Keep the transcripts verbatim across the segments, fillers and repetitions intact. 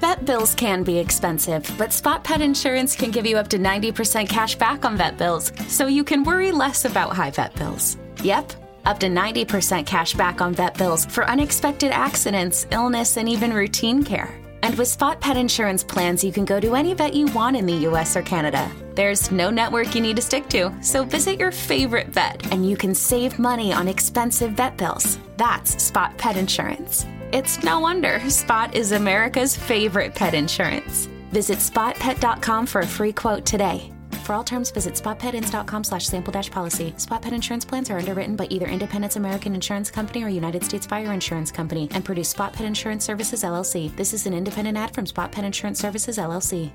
Vet bills can be expensive, but Spot Pet Insurance can give you up to ninety percent cash back on vet bills, so you can worry less about high vet bills. Yep, up to ninety percent cash back on vet bills for unexpected accidents, illness, and even routine care. And with Spot Pet Insurance plans, you can go to any vet you want in the U S or Canada. There's no network you need to stick to, so visit your favorite vet and you can save money on expensive vet bills. That's Spot Pet Insurance. It's no wonder Spot is America's favorite pet insurance. Visit spot pet dot com for a free quote today. For all terms, visit spot pet ins dot com slash sample dash policy. Spot Pet Insurance plans are underwritten by either Independence American Insurance Company or United States Fire Insurance Company and produce Spot Pet Insurance Services, L L C. This is an independent ad from Spot Pet Insurance Services, L L C.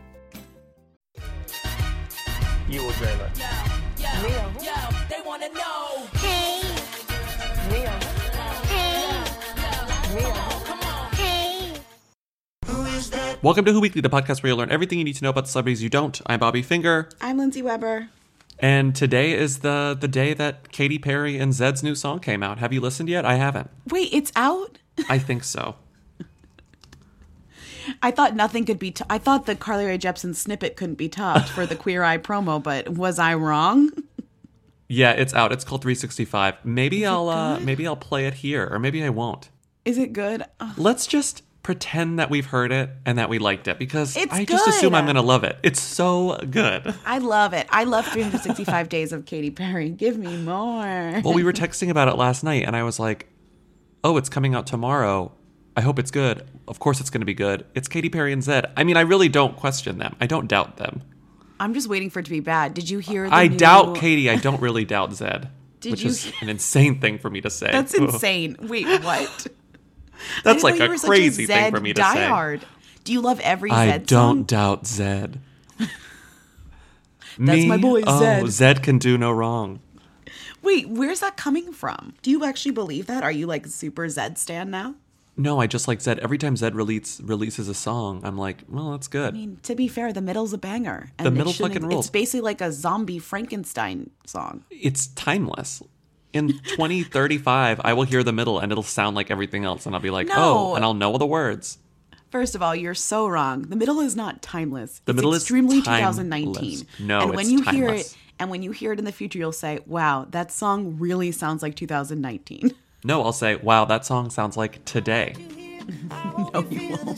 You will dream it. Yo, yo, Real. yo, they want to know. Hey. Real. Hey. Real. Come on. Hey. Welcome to Who Weekly, the podcast where you'll learn everything you need to know about the celebrities you don't. I'm Bobby Finger. I'm Lindsay Weber. And today is the, the day that Katy Perry and Zed's new song came out. Have you listened yet? I haven't. Wait, it's out? I think so. I thought nothing could be. T- I thought the Carly Rae Jepsen snippet couldn't be topped for the Queer Eye promo, but was I wrong? Yeah, it's out. It's called three sixty-five. Maybe I'll uh, maybe I'll play it here, or maybe I won't. Is it good? Ugh. Let's just pretend that we've heard it and that we liked it, because It's I just good. assume I'm going to love it. It's so good. I love it. I love three hundred sixty-five days of Katy Perry. Give me more. Well, we were texting about it last night, and I was like, oh, it's coming out tomorrow. I hope it's good. Of course it's going to be good. It's Katy Perry and Zed. I mean, I really don't question them. I don't doubt them. I'm just waiting for it to be bad. Did you hear the I new... doubt Katy. I don't really doubt Zed. Did which you- is an insane thing for me to say. That's Ugh. insane. Wait, what? That's I like didn't know a you were such crazy thing Zed for me to diehard. say. Do you love every I Zed don't song? doubt Zed. That's Me? my boy, oh, Zed. Zed can do no wrong. Wait, where's that coming from? Do you actually believe that? Are you like super Zed stan now? No, I just like Zed. Every time Zed release, releases a song, I'm like, well, that's good. I mean, to be fair, the middle's a banger. The it middle shouldn't- fucking rules. It's basically like a zombie Frankenstein song. It's timeless. In twenty thirty-five, I will hear the middle and it'll sound like everything else. And I'll be like, No. oh, and I'll know the words. First of all, you're so wrong. The middle is not timeless. The it's middle is extremely timeless. twenty nineteen. No, and when it's you hear timeless. it, and when you hear it in the future, you'll say, "Wow, that song really sounds like two thousand nineteen." No, I'll say, wow, that song sounds like today. No, you won't.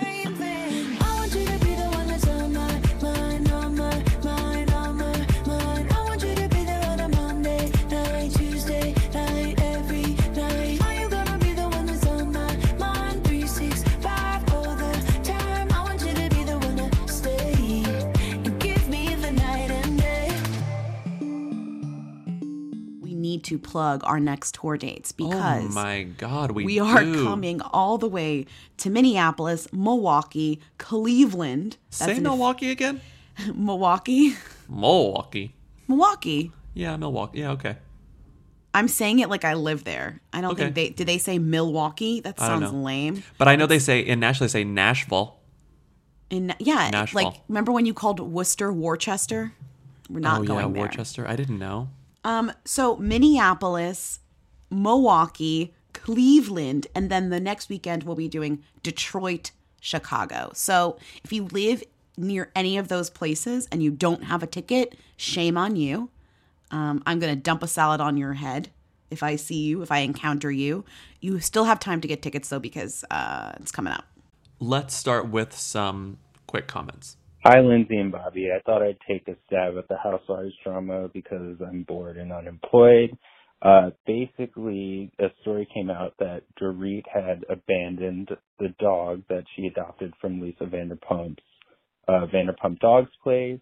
Need to plug our next tour dates because oh my God, we, we are do. coming all the way to Minneapolis, Milwaukee, Cleveland. That's Say an- Milwaukee again? Milwaukee. Milwaukee. Milwaukee. Yeah, Milwaukee. Yeah, okay. I'm saying it like I live there. I don't Okay. think they did they say Milwaukee? That I don't sounds know. lame. But I know they say, in Nashville, they say Nashville. In yeah, Nashville. like remember when you called Worcester Worcester? We're not oh, going yeah, there. Worcester. I didn't know. Um, so Minneapolis, Milwaukee, Cleveland, and then the next weekend we'll be doing Detroit, Chicago. So if you live near any of those places and you don't have a ticket, shame on you. Um, I'm going to dump a salad on your head if I see you, if I encounter you. You still have time to get tickets though because uh, it's coming out. Let's start with some quick comments. Hi, Lindsay and Bobby. I thought I'd take a stab at the Housewives drama because I'm bored and unemployed. Uh, basically, a story came out that Dorit had abandoned the dog that she adopted from Lisa Vanderpump's uh, Vanderpump Dogs Place.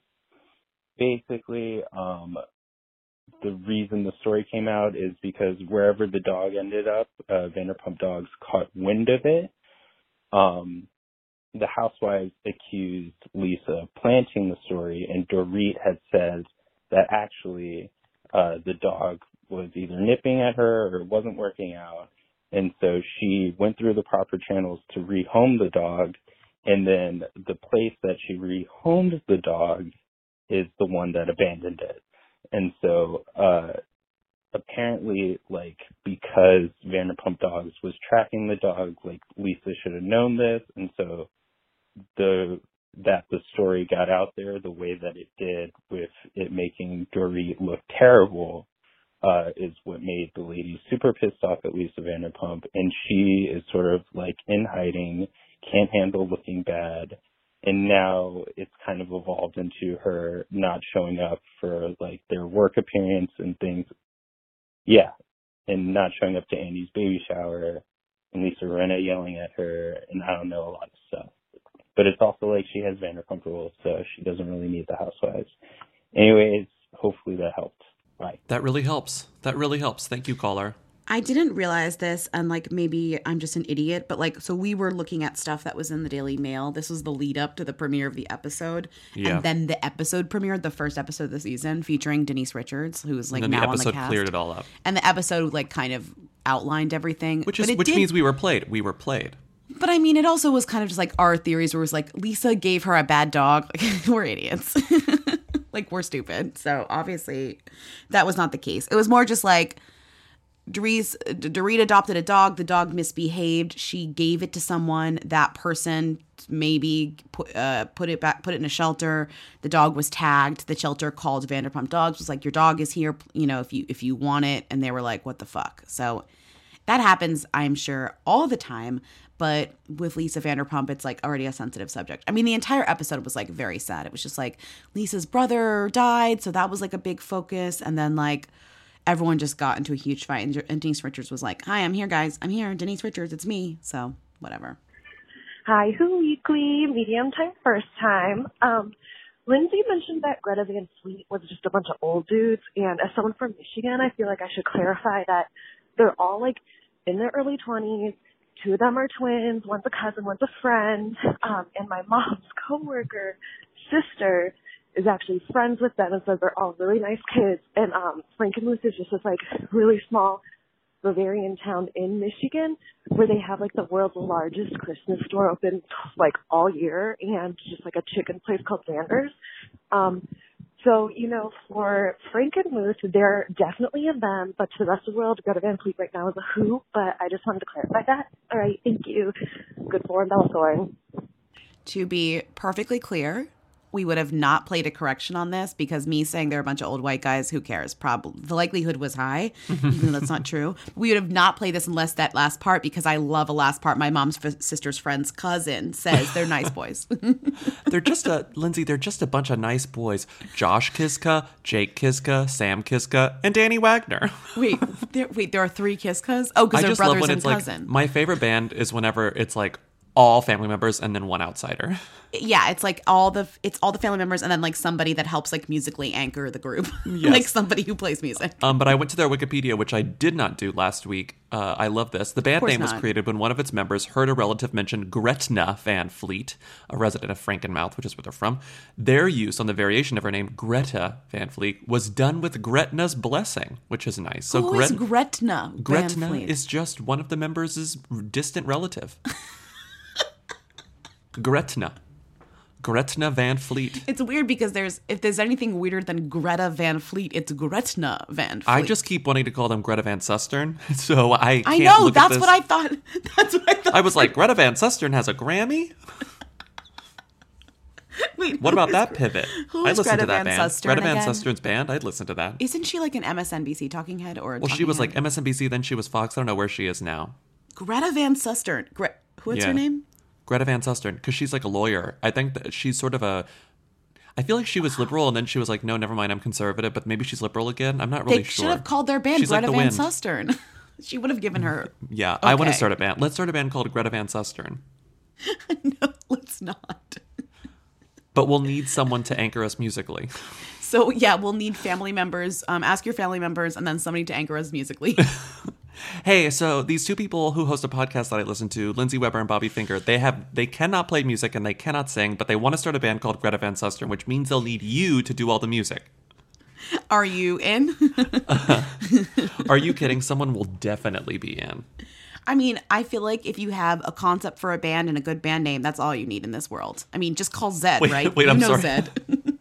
Basically, um, the reason the story came out is because wherever the dog ended up, uh, Vanderpump Dogs caught wind of it. Um, The housewives accused Lisa of planting the story, and Dorit had said that actually uh, the dog was either nipping at her or wasn't working out. And so she went through the proper channels to rehome the dog, and then the place that she rehomed the dog is the one that abandoned it. And so uh, apparently, like, because Vanderpump Dogs was tracking the dog, like, Lisa should have known this, and so story got out there the way that it did, with it making Dorit look terrible, uh, is what made the ladies super pissed off at Lisa Vanderpump. And she is sort of like in hiding, can't handle looking bad. And now it's kind of evolved into her not showing up for like their work appearance and things. Yeah. And not showing up to Andy's baby shower, and Lisa Rinna yelling at her, and I don't know, a lot of stuff. But it's also like she has Vanderpump Rules, so she doesn't really need the housewives. Anyways, hopefully that helped. Bye. That really helps. That really helps. Thank you, caller. I didn't realize this, and like maybe I'm just an idiot, but like, so we were looking at stuff that was in the Daily Mail. This was the lead up to the premiere of the episode. Yeah. And then the episode premiered, the first episode of the season, featuring Denise Richards, who was like And then now the on the episode cast. cleared it all up. And the episode like kind of outlined everything. Which But is it which did- means we were played. We were played. But I mean, it also was kind of just like our theories where it was like, Lisa gave her a bad dog. Like, we're idiots. Like, we're stupid. So obviously that was not the case. It was more just like, Dorit, Dorit adopted a dog. The dog misbehaved. She gave it to someone. That person maybe put uh, put it back, put it in a shelter. The dog was tagged. The shelter called Vanderpump Dogs. Was like, your dog is here. You know, if you if you want it. And they were like, what the fuck? So that happens, I'm sure, all the time. But with Lisa Vanderpump, it's like already a sensitive subject. I mean, the entire episode was like very sad. It was just like Lisa's brother died, so that was like a big focus. And then like, everyone just got into a huge fight, and, and Denise Richards was like, hi, I'm here, guys. I'm here. Denise Richards, it's me. So, whatever. Hi, Who Weekly, medium time, first time. Um, Lindsay mentioned that Greta Van Fleet was just a bunch of old dudes, and as someone from Michigan, I feel like I should clarify that they're all, like, in their early twenties. Two of them are twins. One's a cousin, one's a friend. Um, and my mom's coworker, sister, is actually friends with them and says they're all really nice kids. And um, Frankenmuth is just this like really small Bavarian town in Michigan where they have like the world's largest Christmas store open like all year, and just like a chicken place called Sanders. Um, so, you know, for Frankenmuth, they're definitely in them, but to the rest of the world, Greta Van Fleet right now is a who, but I just wanted to clarify that. All right, thank you. Good for Bella Thorne. To be perfectly clear, we would have not played a correction on this because me saying they're a bunch of old white guys, who cares? Probably the likelihood was high, even though that's not true. We would have not played this unless that last part, because I love a last part. My mom's f- sister's friend's cousin says they're nice boys. They're just a, Lindsay, they're just a bunch of nice boys. Josh Kiska, Jake Kiska, Sam Kiska, and Danny Wagner. Wait, there, wait, there are three Kiskas? Oh, because I they're just love brothers when and it's cousin. like, my favorite band is whenever it's like all family members and then one outsider. Yeah, it's like all the it's all the family members and then like somebody that helps like musically anchor the group. Yes. Like somebody who plays music. Um, but I went to their Wikipedia, which I did not do last week. Uh, I love this. The band course name was not. created when one of its members heard a relative mention Gretna Van Fleet, a resident of Frankenmouth, which is where they're from. Their use on the variation of her name, Greta Van Fleet, was done with Gretna's blessing, which is nice. So Who is Gret- Gretna? Van Gretna Fleet? is just one of the members' distant relative. Gretna. Gretna Van Fleet. It's weird because there's if there's anything weirder than Greta Van Fleet, it's Gretna Van Fleet. I just keep wanting to call them Greta Van Susteren, so I can't I know, look at that's this. what I thought. That's what I thought. I was like, Greta Van Susteren has a Grammy? Wait, What who about is- that pivot? who I is listened Greta to that Van band. Susteren Greta Van again? Susteren's band. I'd listen to that. Isn't she like an M S N B C talking head or? a Well, she talking was head? like M S N B C, then she was Fox. I don't know where she is now. Greta Van Susteren. Gre- What's Yeah. her name? Greta Van Susteren, because she's like a lawyer. I think that she's sort of a. I feel like she was liberal, and then she was like, "No, never mind, I'm conservative." But maybe she's liberal again. I'm not really They sure. should have called their band She's like Greta the Van wind. Susteren. She would have given her. Yeah, I want to Okay. start a band. Let's start a band called Greta Van Susteren. No, let's not. But we'll need someone to anchor us musically. So yeah, we'll need family members. Um, ask your family members, and then somebody to anchor us musically. Hey, so these two people who host a podcast that I listen to, Lindsay Weber and Bobby Finger, they have they cannot play music and they cannot sing, but they want to start a band called Greta Van Susteren, which means they'll need you to do all the music. Are you in? Are you kidding? Someone will definitely be in. I mean, I feel like if you have a concept for a band and a good band name, that's all you need in this world. I mean, just call Zed, Wait, right? wait, you I'm know sorry. Zed.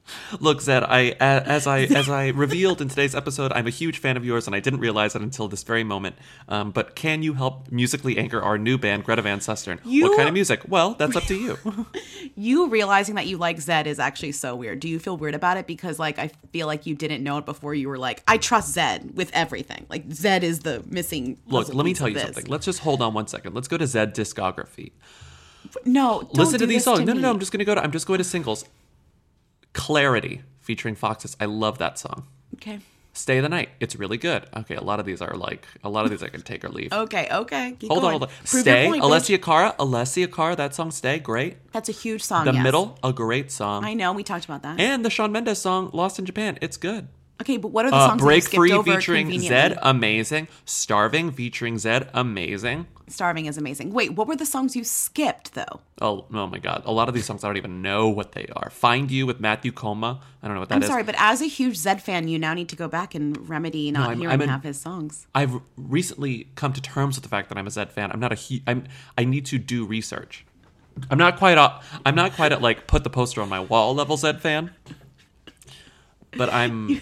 Look, Zed, I as I as I revealed in today's episode, I'm a huge fan of yours, and I didn't realize it until this very moment. Um, but can you help musically anchor our new band, Greta Van Susteren? You- What kind of music? Well, that's up to you. You realizing that you like Zed is actually so weird. Do you feel weird about it? Because like I feel like you didn't know it before. You were like, I trust Zed with everything. Like Zed is the missing. Look, puzzle let me piece tell of you this. something. Let's just hold on one second. Let's go to Zed discography. No, don't Listen to do these this songs. to no, no, no. me. I'm just gonna go to. I'm just going to singles. Clarity featuring Foxes. I love that song. Okay. Stay the Night. It's really good. Okay, a lot of these are like a lot of these I can take or leave. Okay. Okay. Keep hold going. on, hold on. Prove Stay. your point, Alessia bitch. Cara. Alessia Cara. That song, Stay. Great. That's a huge song. The yes. Middle. A great song. I know. We talked about that. And the Shawn Mendes song, Lost in Japan. It's good. Okay, but what are the Uh, songs that you Break skipped Free over featuring conveniently? Zed. Amazing. Starving featuring Zed. Amazing. Starving is amazing. Wait, what were the songs you skipped though? Oh, oh my God. A lot of these songs I don't even know what they are. Find You with Matthew Koma. I don't know what that I'm is. sorry, but as a huge Zed fan, you now need to go back and remedy not I'm- hearing I'm an- half his songs. I've recently come to terms with the fact that I'm a Zed fan. I'm not a hu- I'm I need to do research. I'm not quite a, I'm not quite at like put the poster on my wall level Zed fan. But I'm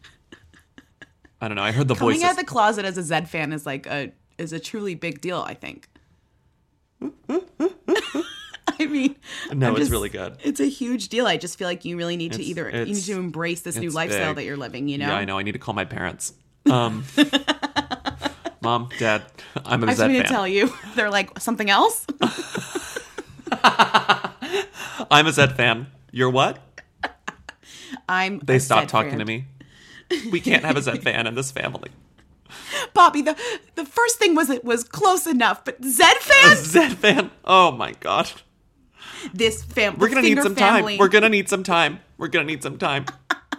I don't know. I heard the Coming voices. out of the closet as a Zed fan is like a is a truly big deal, I think. I mean, No, I'm it's just- really good. It's a huge deal. I just feel like you really need to It's- either you need it's- to embrace this new it's lifestyle big. that you're living. You know, Yeah, I know. I need to call my parents. Um, Mom, Dad, I'm a I just Zed need fan. to tell you, they're like something else. I'm a Zed fan. You're what? I'm. They a stopped Zed talking fan. to me. We can't have a Zed fan in this family. Bobby, the the first thing was it was close enough, but Zed fan, Zed fan. Oh my God. this fam, We're the gonna need Finger some family. time. We're gonna need some time. We're gonna need some time.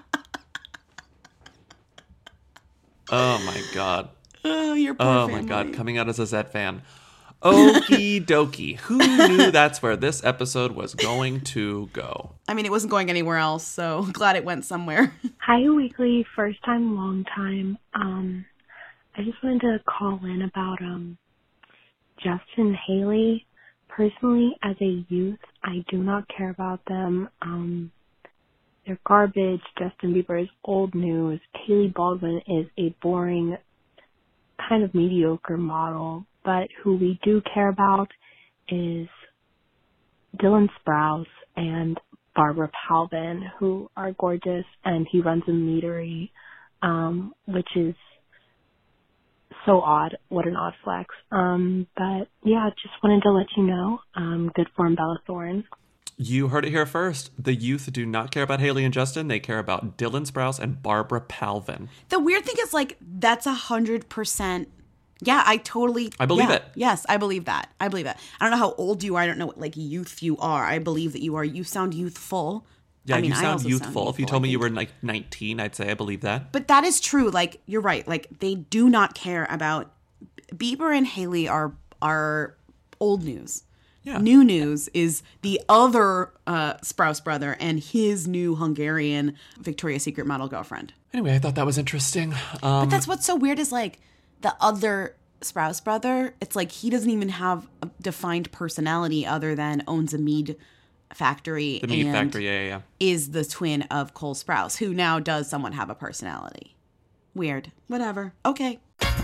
Oh my God. Oh, your poor Oh family. my God. Coming out as a Zed fan. Okie dokie. Who knew that's where this episode was going to go? I mean, it wasn't going anywhere else, so glad it went somewhere. Hi, Weekly. First time, long time. Um, I just wanted to call in about um, Justin Haley. Personally, as a youth, I do not care about them. Um, they're garbage. Justin Bieber is old news. Haley Baldwin is a boring, kind of mediocre model. But who we do care about is Dylan Sprouse and Barbara Palvin, who are gorgeous, and he runs a meadery, um, which is so odd. What an odd flex. Um, but yeah, just wanted to let you know. Um, good form, Bella Thorne. You heard it here first. The youth do not care about Haley and Justin. They care about Dylan Sprouse and Barbara Palvin. The weird thing is, like, that's a hundred percent. Yeah, I totally. I believe yeah, it. Yes, I believe that. I believe that. I don't know how old you are. I don't know what like youth you are. I believe that you are. You sound youthful. Yeah, I mean, you I sound also youthful. If you youthful, told I me you think. were like nineteen, I'd say I believe that. But that is true. Like you're right. Like they do not care about Bieber and Haley are are old news. Yeah. New news is the other uh, Sprouse brother and his new Hungarian Victoria's Secret model girlfriend. Anyway, I thought that was interesting. Um, But that's what's so weird is like the other Sprouse brother, it's like he doesn't even have a defined personality other than owns a mead factory. the meat and factory, yeah, yeah, yeah. is the twin of Cole Sprouse, who now does somewhat have a personality. Weird. Whatever. Okay.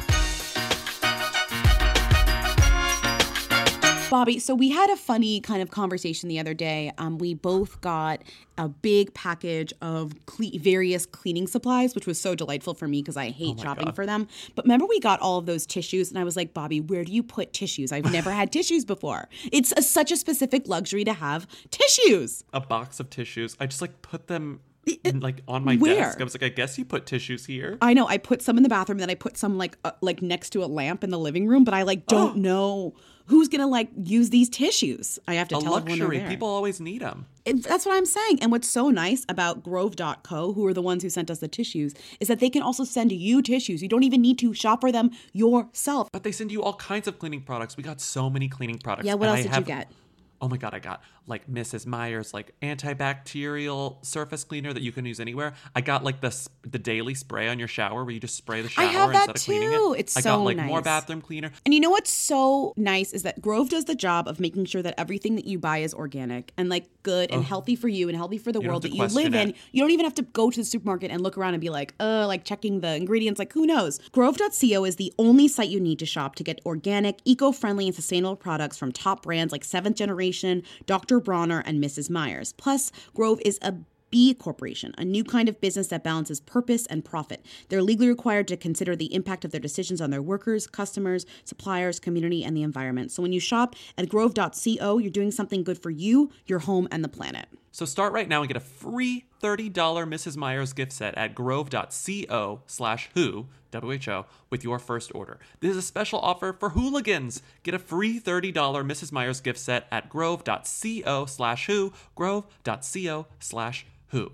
Bobby, so we had a funny kind of conversation the other day. Um, we both got a big package of cle- various cleaning supplies, which was so delightful for me because I hate shopping for them. But remember we got all of those tissues and I was like, Bobby, where do you put tissues? I've never had tissues before. It's a, such a specific luxury to have tissues. A box of tissues. I just like put them like on my Where? desk. I was like, I guess you put tissues here. I know I put some in the bathroom, then I put some like uh, like next to a lamp in the living room, but I like don't know who's gonna like use these tissues. I have to A tell everyone they're luxury. there. People always need them. It, that's what I'm saying. And what's so nice about Grove dot co, who are the ones who sent us the tissues, is that they can also send you tissues. You don't even need to shop for them yourself. But they send you all kinds of cleaning products. We got so many cleaning products. Yeah, what and else I did have you get? oh my God, I got like Missus Meyer's like antibacterial surface cleaner that you can use anywhere. I got like the s- the daily spray on your shower where you just spray the shower I have that instead of cleaning too. it. It's I so got like more nice. bathroom cleaner. And you know what's so nice is that Grove does the job of making sure that everything that you buy is organic and like good and healthy for you and healthy for the You don't world have that to you live question in. it. You don't even have to go to the supermarket and look around and be like, uh, like checking the ingredients. Like, who knows? Grove dot co is the only site you need to shop to get organic, eco-friendly, and sustainable products from top brands like Seventh Generation, Doctor Bronner, and Missus Meyer's. Plus, Grove is a B Corporation, a new kind of business that balances purpose and profit. They're legally required to consider the impact of their decisions on their workers, customers, suppliers, community, and the environment. So when you shop at grove dot co, you're doing something good for you, your home, and the planet. So start right now and get a free thirty dollars Missus Meyer's gift set at grove dot co slash who, W H O, with your first order. This is a special offer for hooligans. Get a free thirty dollars Missus Meyer's gift set at grove dot co slash who, grove dot co slash who.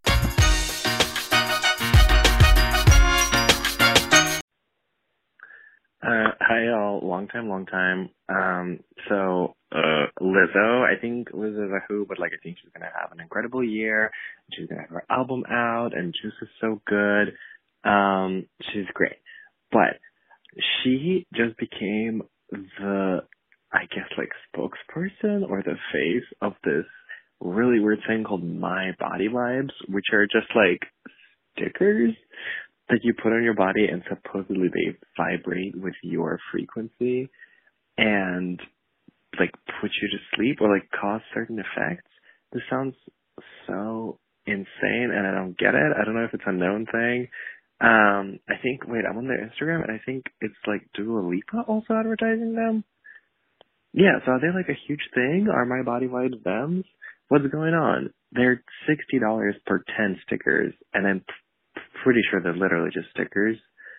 Uh, hi y'all, long time, long time. Um, so, uh, Lizzo, I think Lizzo's a who, but like, I think she's gonna have an incredible year. She's gonna have her album out, and Juice is so good. Um, she's great. But she just became the, I guess, like, spokesperson or the face of this really weird thing called My Body Vibes, which are just like stickers that you put on your body, and supposedly they vibrate with your frequency and like put you to sleep or like cause certain effects. This sounds so insane and I don't get it. I don't know if it's a known thing. Um, I think, wait, I'm on their Instagram and I think it's like Dua Lipa also advertising them. Yeah, so are they like a huge thing? Are My Body Vibes them? What's going on? They're sixty dollars per ten stickers, and I'm p- pretty sure they're literally just stickers.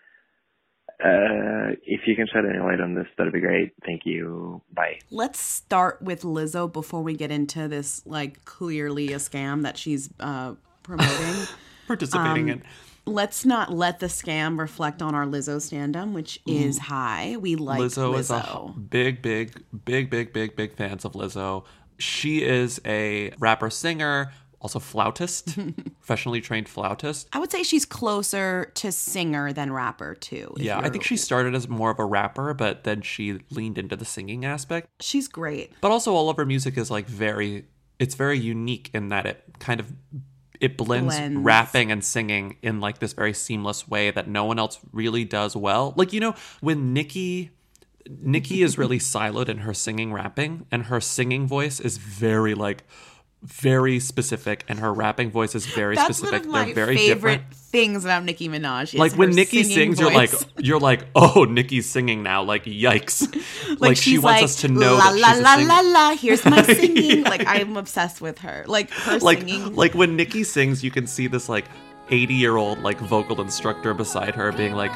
Uh, if you can shed any light on this, that'd be great. Thank you. Bye. Let's start with Lizzo before we get into this, like, clearly a scam that she's uh, promoting. Participating Um, in. Let's not let the scam reflect on our Lizzo standum, which is high. We like Lizzo, Lizzo. is a big, big, big, big, big, big fans of Lizzo. She is a rapper, singer, also flautist, professionally trained flautist. I would say she's closer to singer than rapper, too. if Yeah, I you're- think she started as more of a rapper, but then she leaned into the singing aspect. She's great. But also all of her music is like very, it's very unique in that it kind of, it blends, Blends. rapping and singing in like this very seamless way that no one else really does well. Like, you know, when Nicki... Nicki is really siloed in her singing rapping, and her singing voice is very like very specific, and her rapping voice is very That's specific. one of my They're very favorite different. things about Nicki Minaj. Is Like when her Nicki singing sings, you're like voice. you're like, oh, Nicki's singing now. Like yikes! Like, she she's wants like, us to know la that la she's a la singer. la la. Here's my singing. Like I'm obsessed with her. Like her like singing. like when Nicki sings, you can see this like eighty year old like vocal instructor beside her being like.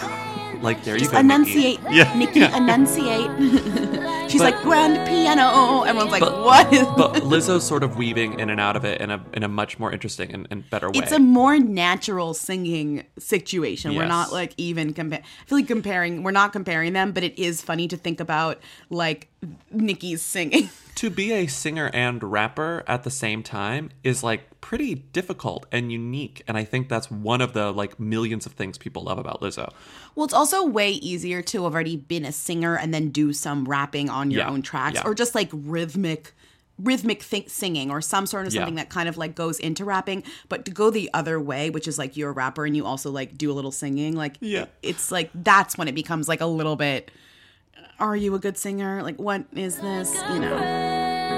Like, there you Just go, enunciate, Nicki. Yeah, Nicki, yeah. enunciate. She's But- like grand piano. Everyone's like, But- what is? But Lizzo's sort of weaving in and out of it in a in a much more interesting and, and better way. It's a more natural singing situation. We're Yes. not like even compare. I feel like comparing. We're not comparing them, but it is funny to think about like Nicki's singing. To be a singer and rapper at the same time is like pretty difficult and unique, and I think that's one of the like millions of things people love about Lizzo. Well, it's also way easier to have already been a singer and then do some rapping on your Yeah, own tracks, yeah. or just like rhythmic. rhythmic th- singing or some sort of Yeah. something that kind of like goes into rapping, but to go the other way, which is like you're a rapper and you also like do a little singing, like Yeah. it's like that's when it becomes like a little bit, are you a good singer? Like what is this? You know.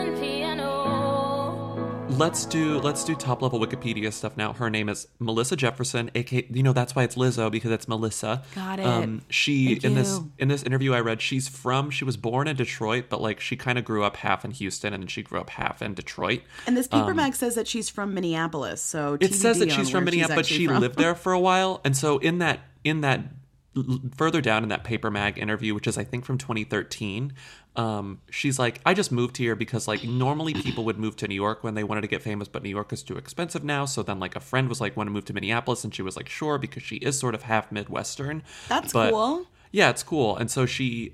Let's do let's do top level Wikipedia stuff now. Her name is Melissa Jefferson, aka you know that's why it's Lizzo, because it's Melissa. Got it. she Thank in this you. in this interview I read, she's from she was born in Detroit, but like she kind of grew up half in Houston and then she grew up half in Detroit. And this paper mag says that she's from Minneapolis, so Um, It T B D says that on she's from where Minneapolis, but actually she from. lived there for a while. And so in that in that l- further down in that paper mag interview, which is I think from twenty thirteen, um, she's like, I just moved here because like normally people would move to New York when they wanted to get famous, but New York is too expensive now. So then like a friend was like, want to move to Minneapolis, and she was like, sure, because she is sort of half Midwestern. That's But- cool. Yeah, it's cool. And so she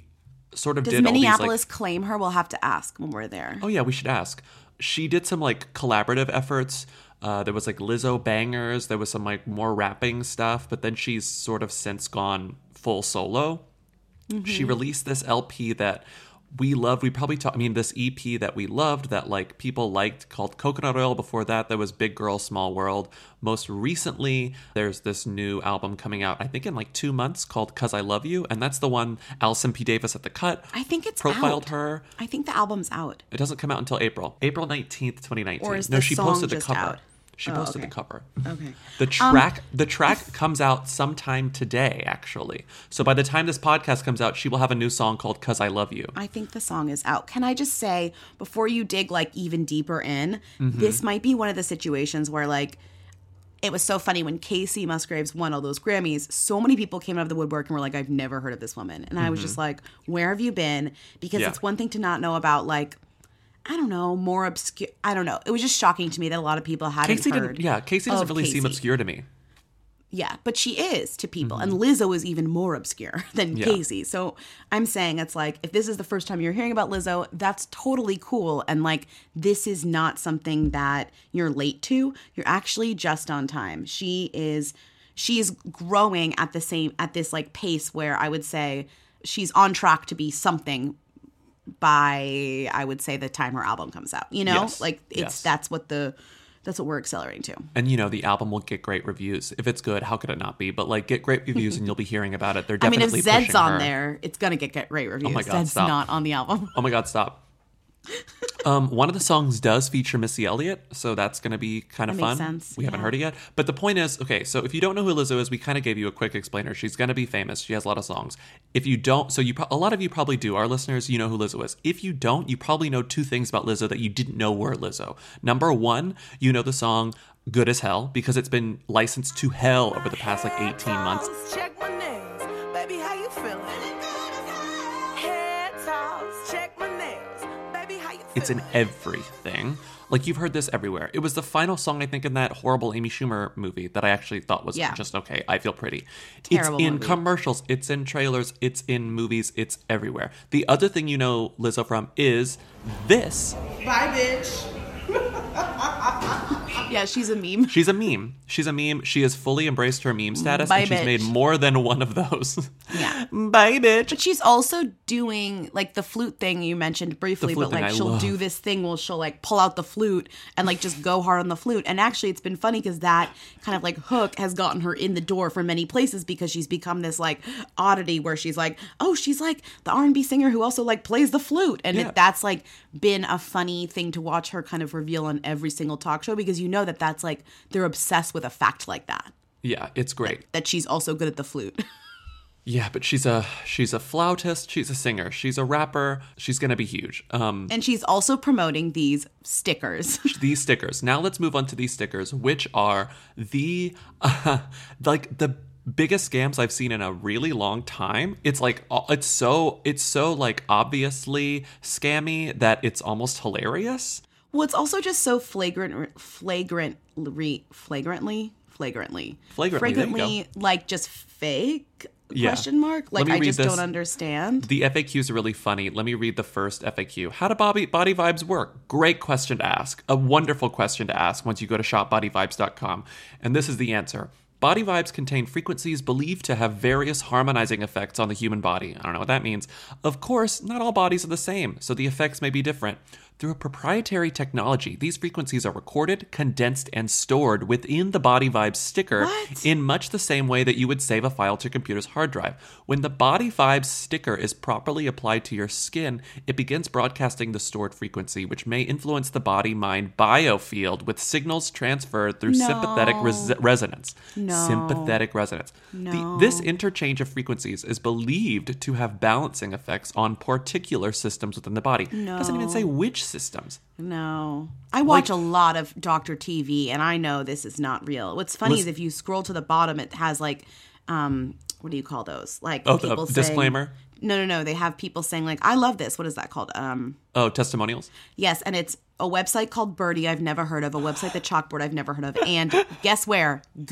sort of Does did all these Minneapolis like, claim her? We'll have to ask when we're there. oh yeah, we should ask. She did some like collaborative efforts. Uh, there was like Lizzo bangers. There was some like more rapping stuff, but then she's sort of since gone full solo. Mm-hmm. She released this L P that we loved. We probably talked, I mean, this E P that we loved that like people liked called Coconut Oil. Before that, there was Big Girl, Small World. Most recently, there's this new album coming out, I think in like two months called Cause I Love You. And that's the one Allison P. Davis at The Cut I think it's profiled out. her. I think the album's out. It doesn't come out until April. April nineteenth, twenty nineteen. Or is no, the she song posted the just cover. out? She Oh, posted okay. the cover. Okay. The track the track comes out sometime today, actually. So by the time this podcast comes out, she will have a new song called Cause I Love You. I think the song is out. Can I just say, before you dig like even deeper in, Mm-hmm. this might be one of the situations where like, it was so funny when Casey Musgraves won all those Grammys. So many people came out of the woodwork and were like, I've never heard of this woman. And I was just like, where have you been? Because Yeah. it's one thing to not know about like, I don't know, more obscure. I don't know. It was just shocking to me that a lot of people hadn't Casey heard. didn't yeah, Casey doesn't of really seem Casey. obscure to me. Yeah, but she is to people. And Lizzo is even more obscure than Yeah. Casey. So I'm saying it's like, if this is the first time you're hearing about Lizzo, that's totally cool. And like, this is not something that you're late to. You're actually just on time. She is, she is growing at the same, at this like pace where I would say she's on track to be something by, I would say, the time her album comes out. You know, Yes. like it's, Yes. that's what the, that's what we're accelerating to. And you know, the album will get great reviews. If it's good, how could it not be? But like, get great reviews and you'll be hearing about it. They're I mean, definitely if Zed's pushing on her. there, it's gonna get get great reviews. my God, Zed's stop. not on the album. Oh my God, stop. um, one of the songs does feature Missy Elliott, so that's going to be kind of That fun. makes sense, We haven't yeah. heard it yet. But the point is, okay, so if you don't know who Lizzo is, we kind of gave you a quick explainer. She's going to be famous. She has a lot of songs. If you don't, so you pro- a lot of you probably do. Our listeners, you know who Lizzo is. If you don't, you probably know two things about Lizzo that you didn't know were Lizzo. Number one, you know the song Good as Hell because it's been licensed to hell over the past like eighteen months. Check my nails, baby, how you feeling? Head toss, check my nails, baby, how you feeling? It's in everything. Like, you've heard this everywhere. It was the final song, I think, in that horrible Amy Schumer movie that I actually thought was Yeah. just okay. I Feel Pretty. Terrible it's in movie. commercials. It's in trailers. It's in movies. It's everywhere. The other thing you know Lizzo from is this. Bye, bitch. Yeah, she's a meme. She's a meme. She's a meme. She has fully embraced her meme status, Bye, and she's bitch. made more than one of those. Yeah. Bye, bitch. But she's also doing like the flute thing you mentioned briefly, flute but like thing I she'll love. do this thing where she'll like pull out the flute and like just go hard on the flute. And actually it's been funny because that kind of like hook has gotten her in the door for many places because she's become this like oddity where she's like, oh, she's like the R and B singer who also like plays the flute. And Yeah. it, that's like been a funny thing to watch her kind of reveal on every single talk show because you know that that's like they're obsessed with a fact like that, Yeah, it's great. that she's also good at the flute. Yeah, but she's a she's a flautist. She's a singer. She's a rapper. She's gonna be huge. Um, And she's also promoting these stickers. these stickers. Now let's move on to these stickers, which are the uh, like the biggest scams I've seen in a really long time. It's like uh, it's so it's so like obviously scammy that it's almost hilarious. Well, it's also just so flagrant, flagrant, flagrantly, flagrantly, Flagrantly, there you flagrantly, like just fake? Yeah. Question mark. Like me I read just this. don't understand. The F A Qs are really funny. Let me read the first F A Q. How do body, body vibes work? Great question to ask. A wonderful question to ask once you go to shop body vibes dot com. And this is the answer. Body vibes contain frequencies believed to have various harmonizing effects on the human body. I don't know what that means. Of course, not all bodies are the same, so the effects may be different. Through a proprietary technology, these frequencies are recorded, condensed, and stored within the Body Vibes sticker What? in much the same way that you would save a file to your computer's hard drive. When the Body Vibes sticker is properly applied to your skin, it begins broadcasting the stored frequency, which may influence the body-mind biofield with signals transferred through No. sympathetic res- resonance. No. Sympathetic resonance. No. The, this interchange of frequencies is believed to have balancing effects on particular systems within the body. It doesn't even say which systems. No. I watch Like- a lot of Doctor T V and I know this is not real. What's funny Listen- is if you scroll to the bottom, it has like, um, what do you call those? Like Oh, the people saying, disclaimer? No, no, no. They have people saying like, I love this. What is that called? Um, Oh, testimonials? Yes, and it's a website called Birdie I've never heard of, a website that Chalkboard I've never heard of, and guess where? Goop.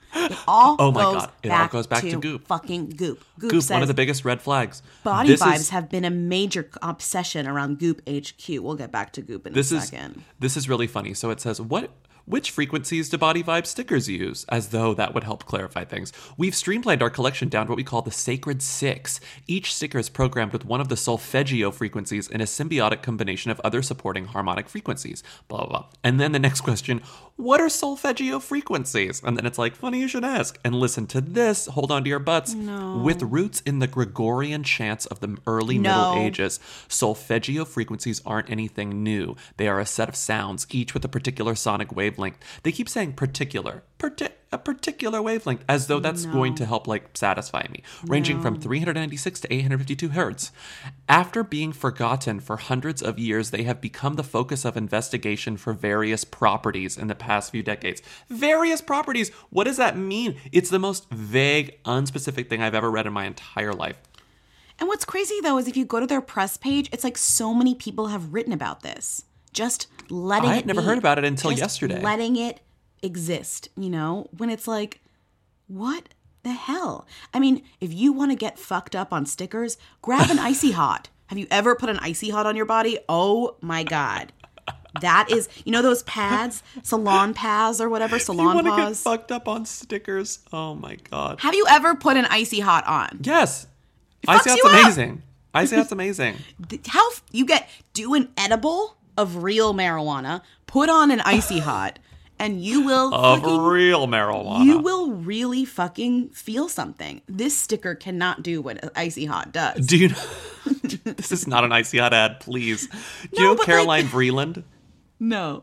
It all Oh my goes God. It all back goes back to to Goop. fucking Goop. Goop, Goop, says one of the biggest red flags. body This vibes is- have been a major obsession around Goop H Q. We'll get back to Goop in This a is second. this is really funny. So it says, what which frequencies do body vibe stickers use? As though that would help clarify things. We've streamlined our collection down to what we call the Sacred Six. Each sticker is programmed with one of the solfeggio frequencies in a symbiotic combination of other supporting harmonic frequencies. Blah, blah, blah. And then the next question, what are solfeggio frequencies? And then it's like, funny you should ask. And listen to this, hold on to your butts. No. With roots in the Gregorian chants of the early No. Middle Ages, solfeggio frequencies aren't anything new. They are a set of sounds, each with a particular sonic wavelength. They keep saying particular, parti- a particular wavelength, as though that's No. going to help like satisfy me, ranging from three hundred ninety-six to eight hundred fifty-two hertz. After being forgotten for hundreds of years, they have become the focus of investigation for various properties in the past few decades. Various properties. What does that mean? It's the most vague, unspecific thing I've ever read in my entire life. And what's crazy though is if you go to their press page, it's like so many people have written about this. Just letting I it had never be. heard about it until Just yesterday. Letting it exist, you know, when it's like, what the hell? I mean, if you want to get fucked up on stickers, grab an Icy Hot. Have you ever put an Icy Hot on your body? Oh my God. That is, you know those pads, salon pads or whatever, You salon want to get paws? fucked up on stickers? Oh my God. Have you ever put an Icy Hot on? Yes. It I fucks say that's you up. amazing. I say that's amazing. Th- How f- you get do an edible of real marijuana, put on an Icy Hot, and you will Of fucking, real marijuana. you will really fucking feel something. This sticker cannot do what an Icy Hot does. Do you know? This is not an Icy Hot ad, please. Do you No, know but, Caroline like- Vreeland? No.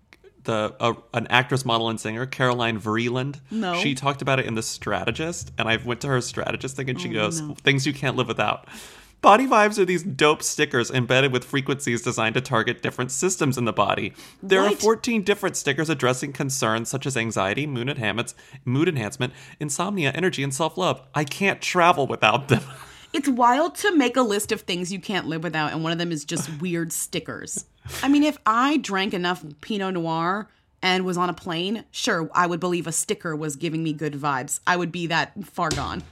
The uh, an actress, model, and singer, Caroline Vreeland. No. She talked about it in The Strategist, and I went to her Strategist thing, and she Oh, goes, no. "Things you can't live without." Body vibes are these dope stickers embedded with frequencies designed to target different systems in the body. There are What? fourteen different stickers addressing concerns such as anxiety, mood enhancement, mood enhancement, insomnia, energy, and self-love. I can't travel without them. It's wild to make a list of things you can't live without, and one of them is just weird stickers. I mean, if I drank enough Pinot Noir and was on a plane, sure, I would believe a sticker was giving me good vibes. I would be that far gone.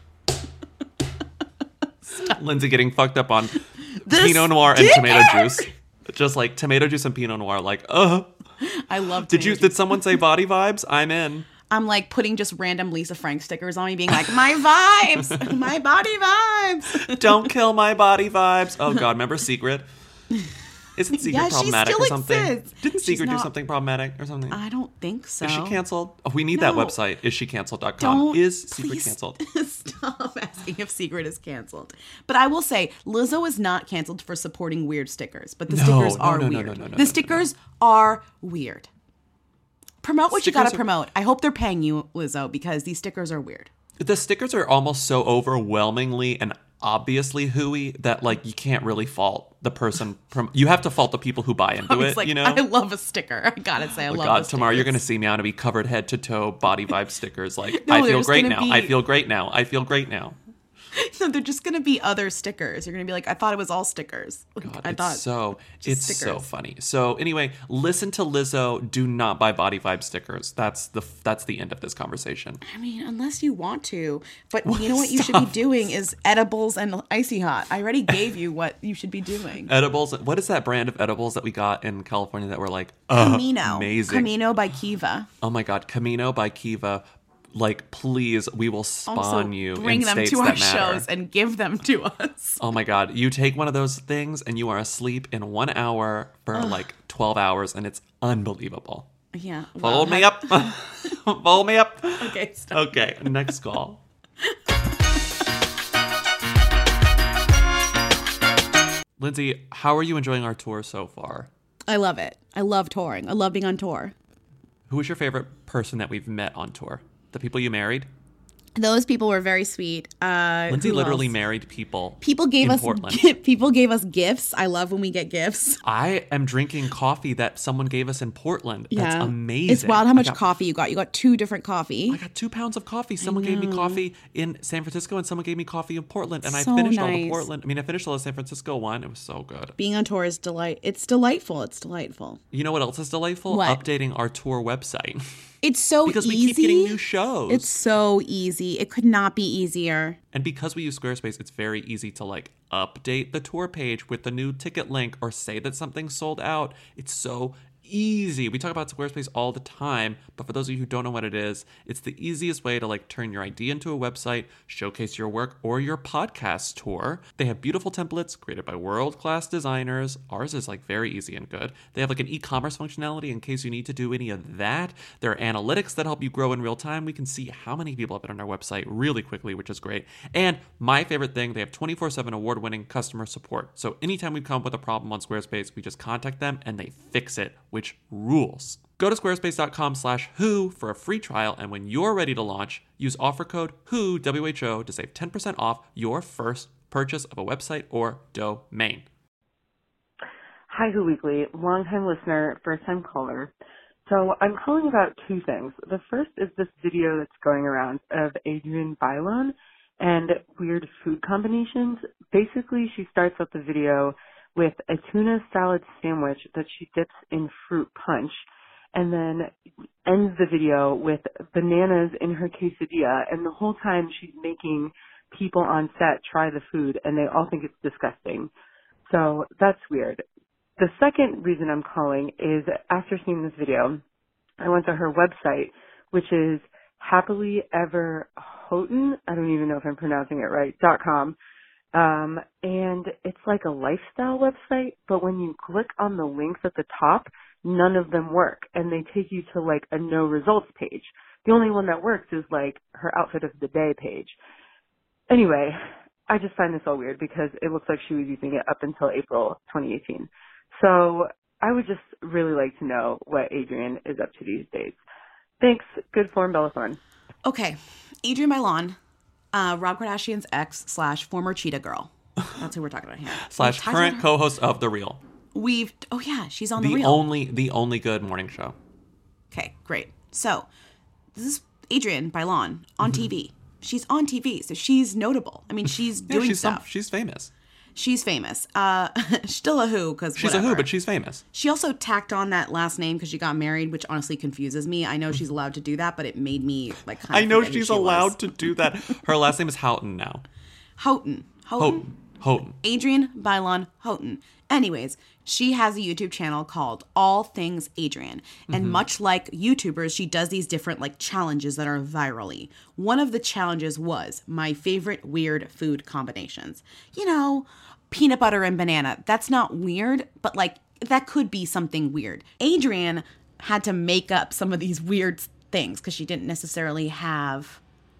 Lindsay getting fucked up on The Pinot Noir and tomato stickers! juice. Just like tomato juice and Pinot Noir, like, uh. I love Did you? tomato Did someone say body vibes? I'm in. I'm like putting just random Lisa Frank stickers on me, being like, my vibes, my body vibes. Don't kill my body vibes. Oh God, remember Secret? Isn't Secret Yeah, she problematic still or something? exists. Didn't She's Secret do not- something problematic or something? I don't think so. Is she canceled? Oh, we need that No. website. Is she canceled dot com? Don't Is Secret please canceled? Stop asking if Secret is canceled. But I will say, Lizzo is not canceled for supporting weird stickers, but the No, stickers no, are no, no, weird. no, no, no, the no, no, stickers are weird. Promote what you Stickers gotta are- promote. I hope they're paying you, Lizzo, because these stickers are weird. The stickers are almost so overwhelmingly and obviously hooey that like you can't really fault the person. Prom- you have to fault the people who buy into I was it. like, you know. I love a sticker. I gotta say, I Oh love God, the tomorrow you're gonna stickers. see me. I'm gonna be covered head to toe, body vibe stickers. Like No, I feel there's great gonna now. I be- feel great now. I feel great now. No, they're just gonna be other stickers. You're gonna be like, I thought it was all stickers. God, I it's thought so just it's so stickers. funny. So anyway, listen to Lizzo. Do not buy body vibe stickers. That's the that's the end of this conversation. I mean, unless you want to. But you know what you should be doing is edibles and Icy Hot. I already gave you what you should be doing. Edibles. What is that brand of edibles that we got in California that were like uh, Camino. amazing? Camino by Kiva. Oh my God, Camino by Kiva. Like, please, we will spawn Also, you bring in them states to our that matter. shows and give them to us. Oh my God, you take one of those things and you are asleep in one hour for like twelve hours, and it's unbelievable. Yeah. Follow well, me have- up. Follow me up. Okay, stop. Okay, next call. Lindsay, how are you enjoying our tour so far? I love it. I love touring. I love being on tour. Who is your favorite person that we've met on tour? The people you married? Those people were very sweet. Uh, Lindsay who literally else? married people. People gave in us Portland. gi- people gave us gifts. I love when we get gifts. I am drinking coffee that someone gave us in Portland. That's amazing. It's wild how I much got- coffee you got. You got two different coffee. I got two pounds of coffee. Someone gave me coffee in San Francisco and someone gave me coffee in Portland. And So I finished all the nice. Portland. I mean, I finished all the San Francisco one. It was so good. Being on tour is delight. It's delightful. It's delightful. You know what else is delightful? What? Updating our tour website. It's so because easy. we keep getting new shows. It's so easy. It could not be easier. And because we use Squarespace, it's very easy to like update the tour page with the new ticket link or say that something's sold out. It's so easy. We talk about Squarespace all the time, but for those of you who don't know what it is, it's the easiest way to like turn your idea into a website, showcase your work or your podcast tour. They have beautiful templates created by world-class designers. Ours is like very easy and good. They have like an e-commerce functionality in case you need to do any of that. There are analytics that help you grow in real time. We can see how many people have been on our website really quickly, which is great. And my favorite thing, they have twenty-four seven award-winning customer support. So anytime we come up with a problem on Squarespace, we just contact them and they fix it, which rules. Go to squarespace.com slash who for a free trial, and when you're ready to launch, use offer code WHO, W H O, to save ten percent off your first purchase of a website or domain. Hi, Who Weekly, long-time listener, first-time caller. So I'm calling about two things. The first is this video that's going around of Adrienne Bailon and weird food combinations. Basically, she starts out the video with a tuna salad sandwich that she dips in fruit punch, and then ends the video with bananas in her quesadilla, and the whole time she's making people on set try the food, and they all think it's disgusting. So that's weird. The second reason I'm calling is after seeing this video, I went to her website, which is happily ever Houghton, I don't even know if I'm pronouncing it right, dot com. Um, and it's like a lifestyle website, but when you click on the links at the top, none of them work, and they take you to like a no results page. The only one that works is like her outfit of the day page. Anyway, I just find this all weird because it looks like she was using it up until April twenty eighteen. So I would just really like to know what Adrienne is up to these days. Thanks. Good form, Bella Thorne. Okay. Adrienne Bailon. Uh, Rob Kardashian's ex slash former cheetah girl. That's who we're talking about here. Slash current co-host of The Real. We've, oh yeah, she's on The, The Real. only, the only good morning show. Okay, great. So, this is Adrienne Bailon on mm-hmm. T V. She's on T V, so she's notable. I mean, she's yeah, doing she's stuff. Some, she's famous. She's famous. Uh, still a who, because She's whatever. a who, but she's famous. She also tacked on that last name because she got married, which honestly confuses me. I know she's allowed to do that, but it made me like kind of I know she's she's she allowed was. to do that. Her last name is Houghton now. Houghton. Houghton. Houghton. Adrienne Bailon Houghton. Anyways, she has a YouTube channel called All Things Adrienne. And mm-hmm. much like YouTubers, she does these different like challenges that are virally. One of the challenges was my favorite weird food combinations. You know, peanut butter and banana. That's not weird, but like that could be something weird. Adrienne had to make up some of these weird things because she didn't necessarily have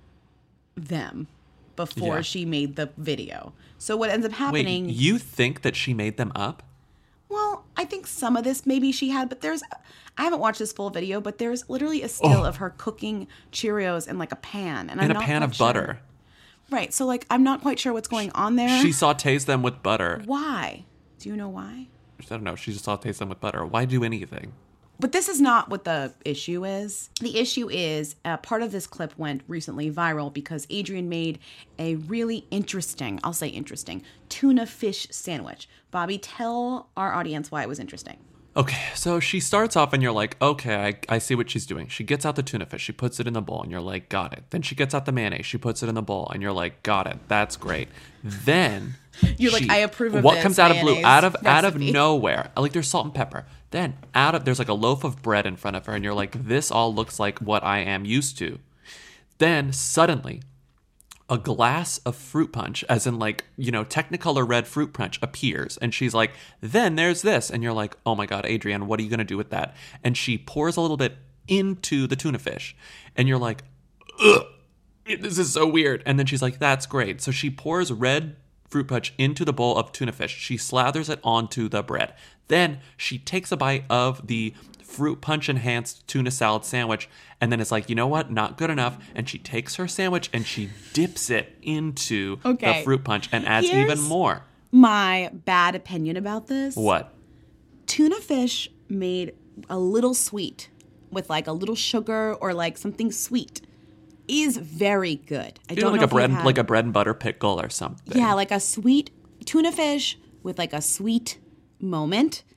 them before yeah. she made the video. So what ends up happening... Wait, you think that she made them up? Well, I think some of this maybe she had, but there's... I haven't watched this full video, but there's literally a still oh. of her cooking Cheerios in like a pan. And in I'm a not pan of sure. butter. Right, so like I'm not quite sure what's going on there. She sautés them with butter. Why? Do you know why? I don't know. She just sautés them with butter. Why do anything? But this is not what the issue is. The issue is uh, part of this clip went recently viral because Adrienne made a really interesting, I'll say interesting, tuna fish sandwich. Bobby, tell our audience why it was interesting. Okay, so she starts off and you're like, okay, I, I see what she's doing. She gets out the tuna fish. She puts it in the bowl and you're like, got it. Then she gets out the mayonnaise. She puts it in the bowl and you're like, got it. That's great. Then... You're she, like, I approve of what this comes out of blue, out of recipe. out of nowhere, like there's salt and pepper. Then out of there's like a loaf of bread in front of her, and you're like, this all looks like what I am used to. Then suddenly, a glass of fruit punch, as in like you know Technicolor red fruit punch, appears, and she's like, then there's this, and you're like, oh my god, Adrienne, what are you gonna do with that? And she pours a little bit into the tuna fish, and you're like, ugh, this is so weird. And then she's like, that's great. So she pours red fruit punch into the bowl of tuna fish. She slathers it onto the bread. Then she takes a bite of the fruit punch enhanced tuna salad sandwich and then it's like, you know what? Not good enough. And she takes her sandwich and she dips it into okay. the fruit punch and adds Here's even more. My bad opinion about this. What? Tuna fish made a little sweet with like a little sugar or like something sweet is very good. I you don't know, like know a bread, had, like a bread and butter pickle or something. Yeah, like a sweet tuna fish with like a sweet moment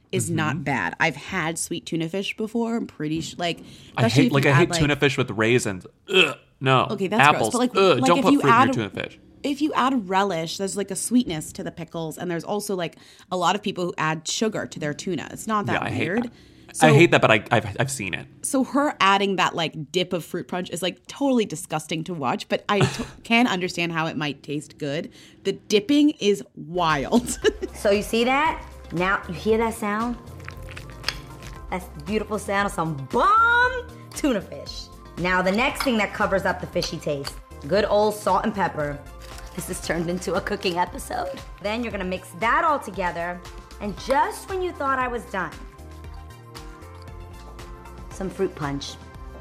is Mm-hmm. not bad. I've had sweet tuna fish before. I'm pretty sh- like I especially hate if like you I add, hate like- tuna fish with raisins. Ugh, no. Okay, that's apples. gross. But like, Ugh, like don't if put you fruit add in your tuna fish. if you add relish, there's like a sweetness to the pickles, and there's also like a lot of people who add sugar to their tuna. It's not that Yeah, I hate weird. that. So, I hate that, but I, I've I've seen it. So her adding that like dip of fruit punch is like totally disgusting to watch, but I t- can understand how it might taste good. The dipping is wild. So you see that? Now you hear that sound? That's the beautiful sound of some bomb tuna fish. Now the next thing that covers up the fishy taste, good old salt and pepper. This has turned into a cooking episode. Then you're gonna mix that all together, and just when you thought I was done, some fruit punch.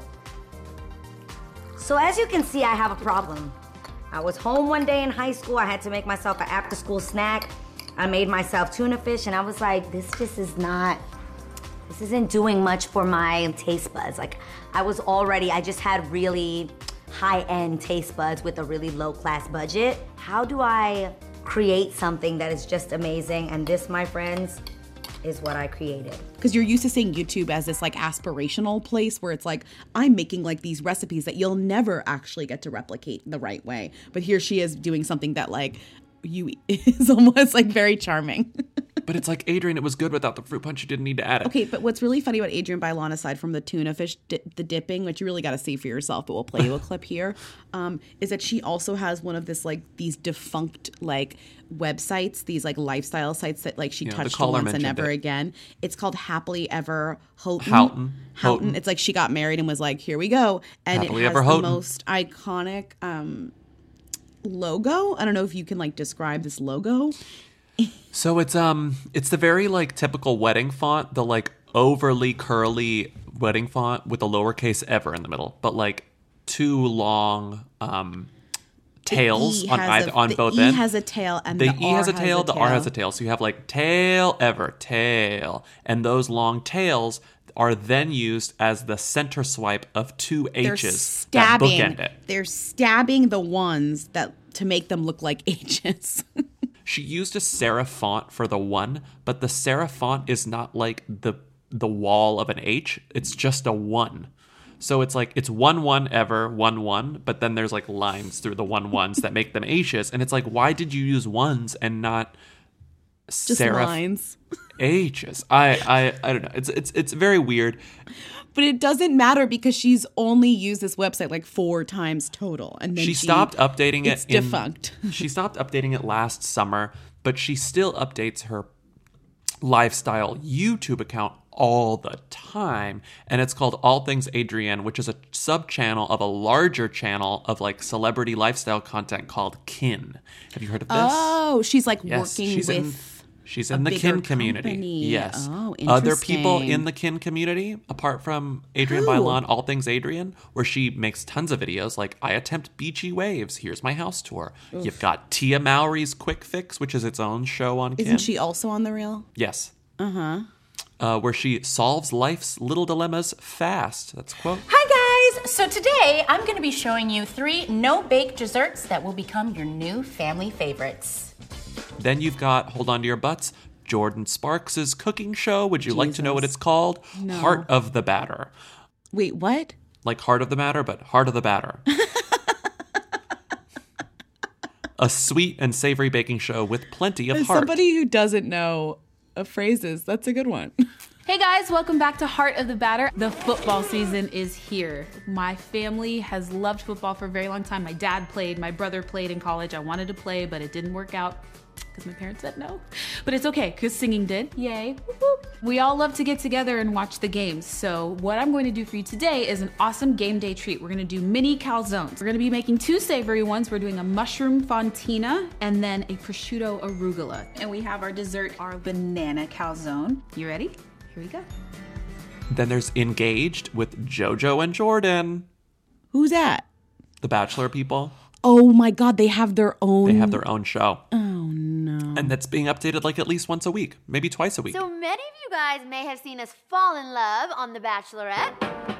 So as you can see, I have a problem. I was home one day in high school. I had to make myself an after-school snack. I made myself tuna fish, and I was like, this just is not, this isn't doing much for my taste buds. Like, I was already, I just had really high-end taste buds with a really low-class budget. How do I create something that is just amazing? And this, my friends, is what I created. Because you're used to seeing YouTube as this like aspirational place where it's like, I'm making like these recipes that you'll never actually get to replicate the right way. But here she is doing something that like you is almost like very charming. But it's like, Adrian, it was good without the fruit punch. You didn't need to add it. Okay, but what's really funny about Adrian Bailon, aside from the tuna fish, di- the dipping, which you really got to see for yourself, but we'll play you a clip here, um, is that she also has one of this like these defunct like websites, these like lifestyle sites that like she Yeah, the touched caller once and mentioned never it. again. It's called Happily Ever Houghton. Houghton. Houghton. Houghton. It's like she got married and was like, here we go. And Happily it has Ever the Houghton. most iconic um, logo. I don't know if you can like describe this logo. So it's um it's the very like typical wedding font, the like overly curly wedding font with the lowercase ever in the middle, but like two long um tails E on has either a- on the both E ends. has a tail and the the E R has a has tail, a the R has tail. a tail. So you have like tail ever, tail. And those long tails are then used as the center swipe of two They're H's that stabbing. bookend it. They're stabbing the ones that to make them look like H's. She used a serif font for the one, but the serif font is not like the the wall of an H. It's just a one. So it's like it's one one ever, one one, but then there's like lines through the one ones that make them H's. And it's like, why did you use ones and not Just serif lines. H's? I, I I don't know. It's it's it's very weird. But it doesn't matter because she's only used this website like four times total. And then She she, stopped updating it. It's in- defunct. She stopped updating it last summer, but she still updates her lifestyle YouTube account all the time. And it's called All Things Adrienne, which is a sub channel of a larger channel of like celebrity lifestyle content called Kin. Have you heard of this? Oh, she's like Yes, working she's in- with She's a in the bigger Kin community. company. Yes. Oh, Other people interesting. in the Kin community, apart from Adrienne Who? Bailon, All Things Adrienne, where she makes tons of videos like, I attempt beachy waves, here's my house tour. You've got Tia Mowry's Quick Fix, which is its own show on Kin. Isn't she also on The Real? Yes. Uh-huh. Uh, where she solves life's little dilemmas fast. That's a quote. Hi guys! So today I'm going to be showing you three no-bake desserts that will become your new family favorites. Then you've got, hold on to your butts, Jordan Sparks' cooking show. Would you like to know what Jesus. it's called? No. Heart of the Batter. Wait, what? Like Heart of the Matter, but Heart of the Batter. A sweet and savory baking show with plenty of As heart. somebody who doesn't know uh, phrases, that's a good one. Hey guys, welcome back to Heart of the Batter. The football season is here. My family has loved football for a very long time. My dad played, my brother played in college. I wanted to play, but it didn't work out because my parents said no. But it's okay, because singing did. Yay. Whoop, whoop. We all love to get together and watch the games. So what I'm going to do for you today is an awesome game day treat. We're going to do mini calzones. We're going to be making two savory ones. We're doing a mushroom fontina and then a prosciutto arugula. And we have our dessert, our banana calzone. You ready? Here we go. Then there's Engaged with JoJo and Jordan, Who's that? the Bachelor people. Oh my God, they have their own. They have their own show. Oh no. And that's being updated like at least once a week, maybe twice a week. So many of you guys may have seen us fall in love on The Bachelorette.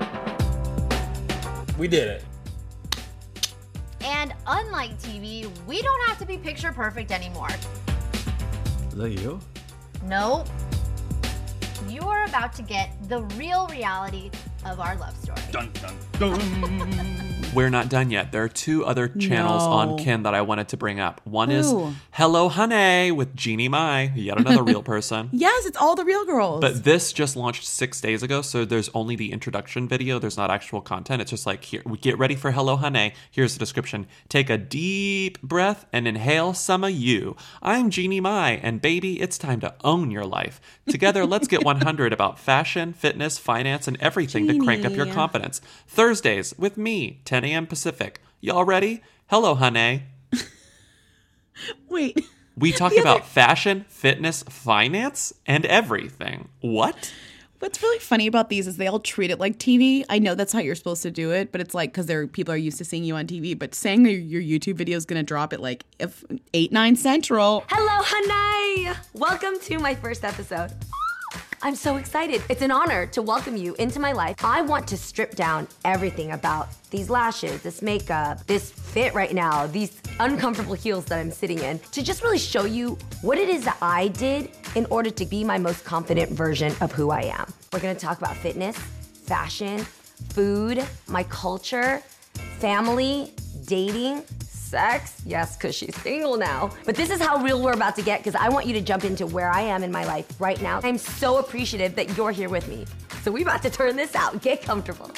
We did it. And unlike T V, we don't have to be picture perfect anymore. Is that you? No. you are about to get the real reality of our love story. Dun, dun, dun. We're not done yet. There are two other channels No. on Kin that I wanted to bring up. One is Who? Hello Honey with Jeannie Mai, yet another real person. Yes, it's all the real girls. But this just launched six days ago, so there's only the introduction video. There's not actual content. It's just like, here, we get ready for Hello Honey. Here's the description. Take a deep breath and inhale some of you. I'm Jeannie Mai, and baby, it's time to own your life. Together, let's get one hundred about fashion, fitness, finance, and everything to crank up your Jeannie. confidence. Thursdays with me, ten a.m. Pacific. Y'all ready? Hello, honey. Wait. We talk The about other- fashion, fitness, finance, and everything. What? What's really funny about these is they all treat it like T V. I know that's how you're supposed to do it, but it's like because they're people are used to seeing you on T V. But saying that your YouTube video is going to drop at like if eight nine central. Hello, honey! Welcome to my first episode. I'm so excited. It's an honor to welcome you into my life. I want to strip down everything about these lashes, this makeup, this fit right now, these uncomfortable heels that I'm sitting in, to just really show you what it is that I did in order to be my most confident version of who I am. We're gonna talk about fitness, fashion, food, my culture, family, dating, sex. Yes, because she's single now. But this is how real we're about to get, because I want you to jump into where I am in my life right now. I'm so appreciative that you're here with me. So we about to turn this out. Get comfortable.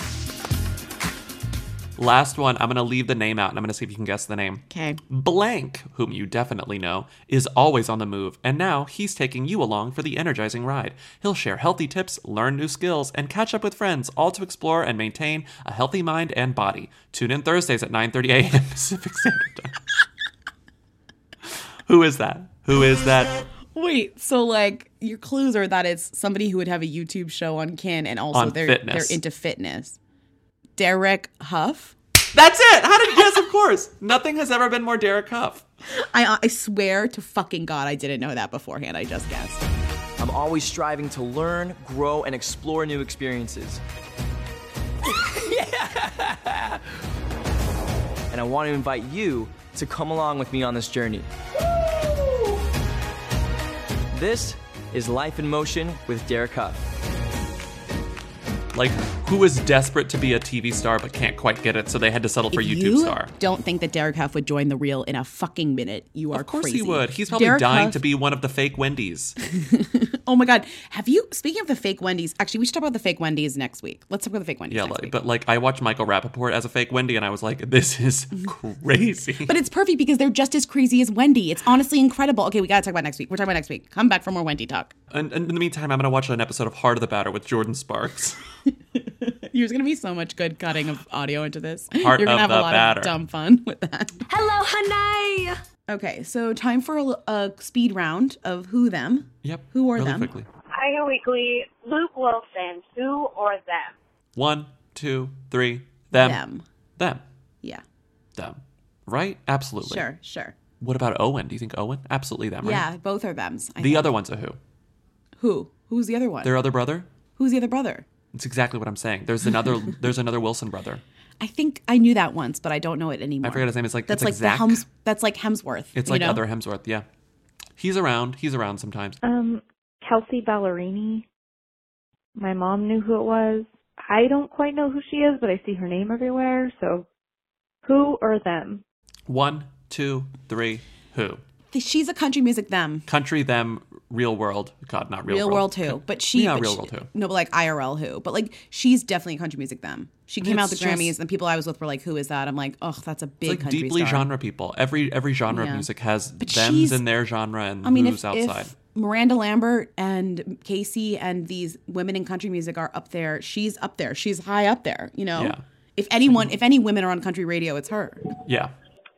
Last one, I'm going to leave the name out and I'm going to see if you can guess the name. Okay. Blank, whom you definitely know, is always on the move, and now he's taking you along for the energizing ride. He'll share healthy tips, learn new skills, and catch up with friends, all to explore and maintain a healthy mind and body. Tune in Thursdays at nine thirty a.m. Pacific Standard Time. Who is that? Who is that? Wait, so like your clues are that it's somebody who would have a YouTube show on Kin and also On they're fitness. they're into fitness. Derek Huff. That's it. How did yes, of course. Nothing has ever been more Derek Huff. I I swear to fucking God, I didn't know that beforehand. I just guessed. I'm always striving to learn, grow, and explore new experiences. Yeah! And I want to invite you to come along with me on this journey. This is Life in Motion with Derek Huff. Like, who is desperate to be a T V star but can't quite get it, so they had to settle for If YouTube you star. don't think that Derek Huff would join the Real in a fucking minute, you are Of course crazy. he would. He's probably Derek dying Huff- to be one of the fake Wendy's. Oh my God. Have you, speaking of the fake Wendy's, actually, we should talk about the fake Wendy's next week. Let's talk about the fake Wendy's Yeah, next like, week. but like I watched Michael Rappaport as a fake Wendy, and I was like, this is crazy. But it's perfect because they're just as crazy as Wendy. It's honestly incredible. Okay, we got to talk about next week. We're talking about next week. Come back for more Wendy talk. And, and in the meantime, I'm going to watch an episode of Heart of the Batter with Jordan Sparks. There's going to be so much good cutting of audio into this. Heart You're going of to have the a lot batter. of dumb fun with that. Hello, honey! Okay, so time for a, a speed round of who them. Yep. Who or really them? quickly. Hi Weekly, Luke Wilson, who or them? One, two, three. Them. Them. Them. Yeah. Them. Right? Absolutely. Sure, sure. What about Owen? Do you think Owen? Absolutely them, right? Yeah, both are thems. I The think. other one's a who? Who? Who's the other one? Their other brother? Who's the other brother? It's exactly what I'm saying. There's another there's another Wilson brother. I think I knew that once, but I don't know it anymore. I forget his name. It's like that's it's like, like Zach. the Hems, that's like Hemsworth. It's you like know? other Hemsworth, yeah. He's around. He's around sometimes. Um, Kelsey Ballerini. My mom knew who it was. I don't quite know who she is, but I see her name everywhere. So, who or them? One, two, three, who? She's a country music them. Country, them, real world. God, not real, Real world who, but she, Yeah, but real she- world who. No, but like I R L who, but like she's definitely a country music them. She came out the It's Grammys, just- and people I was with were like, "Who is that?" I'm like, "Oh, that's a big It's like country deeply star." genre people. Every every genre Yeah. of music has But thems she's- in their genre and I mean, who's if, outside. if Miranda Lambert and Casey and these women in country music are up there, she's up there. She's high up there. You know, Yeah. if anyone, if any women are on country radio, it's her. Yeah.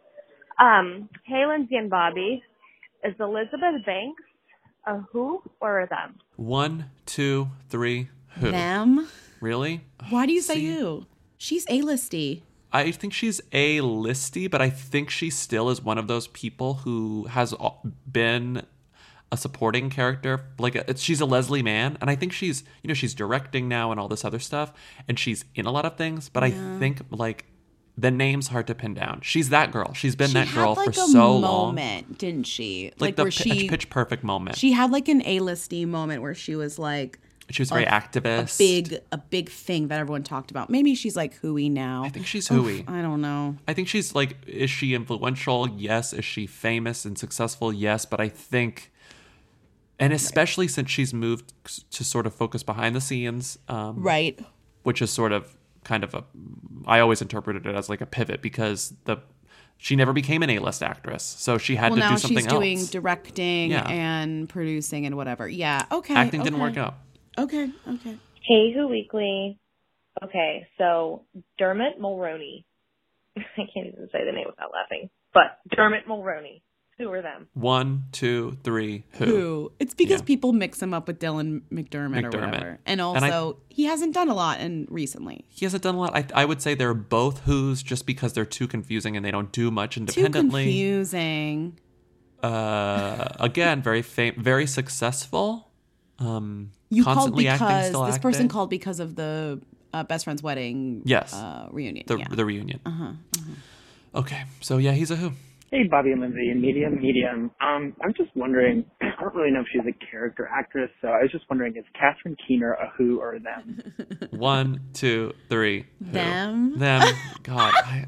Um, hey Lindsay and Bobby, is Elizabeth Banks a who or a them? One, two, three, who? Them. Really? Why do you say you? She's A-listy. I think she's A-listy, but I think she still is one of those people who has al- been a supporting character. Like, it's, she's a Leslie Mann, and I think she's, you know, she's directing now and all this other stuff, and she's in a lot of things, but Yeah. I think, like, the name's hard to pin down. She's that girl. She's been She that girl had like for a so long. moment, didn't she? Like, the where pitch, she pitch perfect moment. she had like an A-listy moment where she was like, She was very a, activist. A big, a big thing that everyone talked about. Maybe she's like hooey now. I think she's hooey. Oof, I don't know. I think she's like, is she influential? Yes. Is she famous and successful? Yes. But I think, and especially right. since she's moved to sort of focus behind the scenes. Um, right. Which is sort of kind of a, I always interpreted it as like a pivot because the, she never became an A-list actress, so she had well, to do something else. Well, now she's doing directing yeah. and producing and whatever. Yeah, okay. Acting okay. didn't work out. Okay, okay. Hey Who Weekly. Okay, so Dermot Mulroney. I can't even say the name without laughing. But Dermot Mulroney. Who are them? One, two, three, who? Who? It's because yeah. people mix him up with Dylan McDermott, McDermott. or whatever. And also, and I, he hasn't done a lot in recently. He hasn't done a lot. I, I would say they're both who's just because they're too confusing and they don't do much independently. Too confusing. Uh, again, very fam- very successful. Um, you constantly called because acting, still this acting. person called because of the uh, best friend's wedding. Yes, uh, reunion. The yeah. the reunion. Uh huh. Uh-huh. Okay, so yeah, he's a who. Hey, Bobby and Lindsay, medium, medium. Um, I'm just wondering, I don't really know if she's a character actress, so I was just wondering, is Catherine Keener a who or a them? One, two, three. Who? Them. Them. God. I,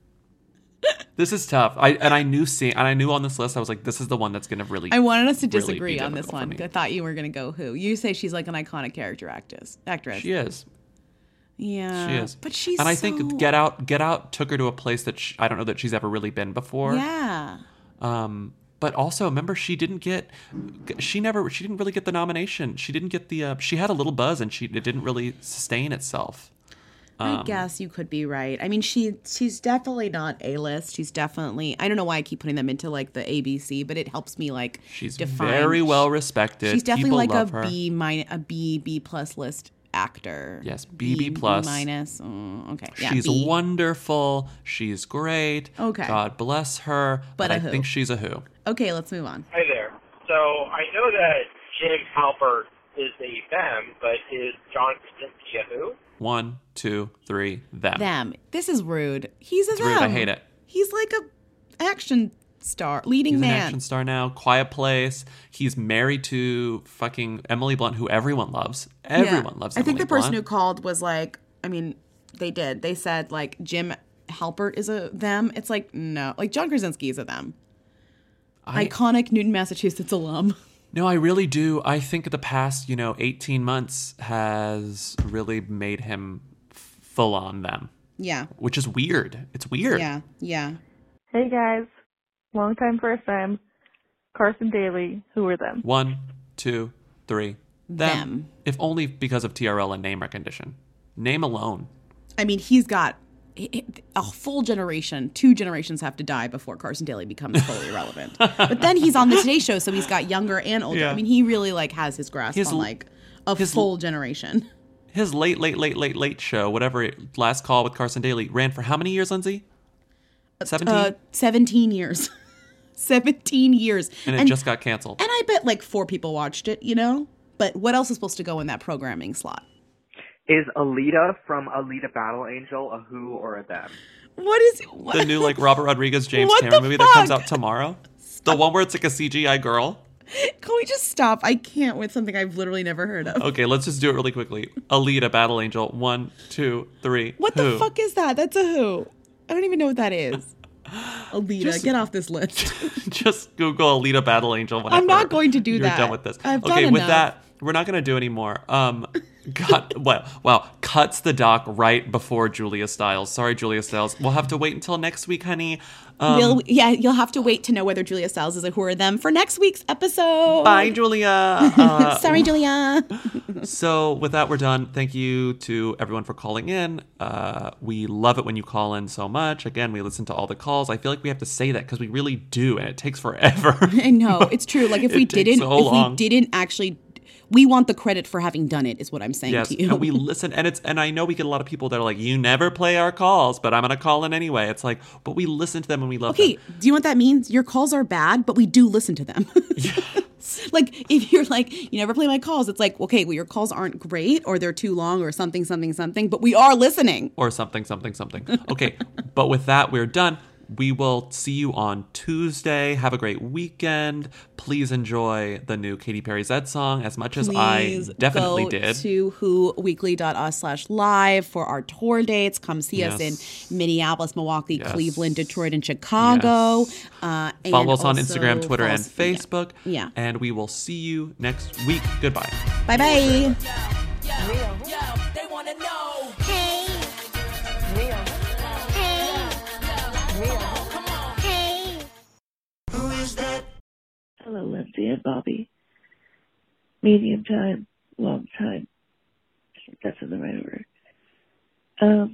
this is tough. I and I knew seeing and I knew on this list I was like, this is the one that's gonna really. I wanted us to really disagree on this one. I thought you were gonna go who. You say she's like an iconic character actress. Actress. She is. Yeah, she is. But she's and I so... think Get Out, Get Out took her to a place that she, I don't know that she's ever really been before. Yeah. Um, but also remember she didn't get, she never, she didn't really get the nomination. She didn't get the. Uh, she had a little buzz and she it didn't really sustain itself. Um, I guess you could be right. I mean, she she's definitely not A-list. She's definitely. I don't know why I keep putting them into like the A B C, but it helps me like she's define. very well respected. She's definitely People like love a her. B minus, a B B plus list actor. Yes, B B plus. B minus. Oh, okay. Yeah, she's B. wonderful. She's great. Okay. God bless her. But, but a I who. think she's a who. Okay, let's move on. Hi there. So I know that Jim Halpert is a them, but is John Krasinski a who? One, two, three, them. Them. This is rude. He's a it's them. rude. I hate it. He's like a action star, leading He's man. an action star now. Quiet Place. He's married to fucking Emily Blunt, who everyone loves. Everyone yeah. loves. I Emily think the person Blunt. who called was like, I mean, they did. They said like Jim Halpert is a them. It's like no, like John Krasinski is a them. I, Iconic Newton, Massachusetts alum. No, I really do. I think the past, you know, eighteen months has really made him f- full on them. Yeah. Which is weird. It's weird. Yeah, yeah. Hey guys, long time, first time. Carson Daly, who are them? One, two, three. Them. Them. If only because of T R L and name recognition. Name alone. I mean, he's got a full generation, two generations have to die before Carson Daly becomes fully irrelevant. But then he's on the Today Show, so he's got younger and older. Yeah. I mean, he really like has his grasp His- on like a his- full generation. His late, late, late, late, late show, whatever, it, Last Call with Carson Daly, ran for how many years, Lindsay? seventeen? Uh, seventeen years. seventeen years. And it just got canceled. And I bet like four people watched it, you know? But what else is supposed to go in that programming slot? Is Alita from Alita Battle Angel a who or a them? What is what? The new like Robert Rodriguez James What Cameron the movie fuck? that comes out tomorrow. The one where it's like a C G I girl. Can we just stop? I can't with something I've literally never heard of. Okay, let's just do it really quickly. Alita Battle Angel. One, two, three. What who? the fuck is that? That's a who. I don't even know what that is. Alita, Just- get off this list. Just Google Alita Battle Angel. Whenever I'm not going to do you're that. done with this. I've okay, done with enough. that, we're not going to do anymore. Um, cut. Well, wow, cuts the doc right before Julia Stiles. Sorry, Julia Stiles. We'll have to wait until next week, honey. Um, we'll, yeah, you'll have to wait to know whether Julia Stiles is a who or them for next week's episode. Bye, Julia. Uh, Sorry, Julia. So with that, we're done. Thank you to everyone for calling in. Uh, we love it when you call in so much. Again, we listen to all the calls. I feel like we have to say that because we really do, and it takes forever. I know, it's true. Like if It we takes didn't, so if long. we didn't actually, we want the credit for having done it. Is what I'm saying Yes, to you. and we listen, and it's and I know we get a lot of people that are like, "You never play our calls," but I'm gonna call in anyway. It's like, but we listen to them and we love Okay, them. do you know what that means? Your calls are bad, but we do listen to them. Like if you're like, you never play my calls, it's like, okay, well, your calls aren't great or they're too long or something, something, something, but we are listening. Or something, something, something. Okay, but with that, we're done. we will see you on Tuesday. Have a great weekend. Please enjoy the new Katy Perry Zed song as much as Please I definitely go did. to who weekly dot us slash live for our tour dates. Come see Yes. us in Minneapolis, Milwaukee, Yes. Cleveland, Detroit, and Chicago. Yes. Uh, and Follow us on also Instagram, Twitter, follow and us- Facebook. Yeah. yeah. And we will see you next week. Goodbye. Bye bye. They wanna know. Hey. Real. Hey. Real. Come on. Hey. Who is that? Hello, Lindsay and Bobby. Medium time, long time. I think that's in the right order. Um.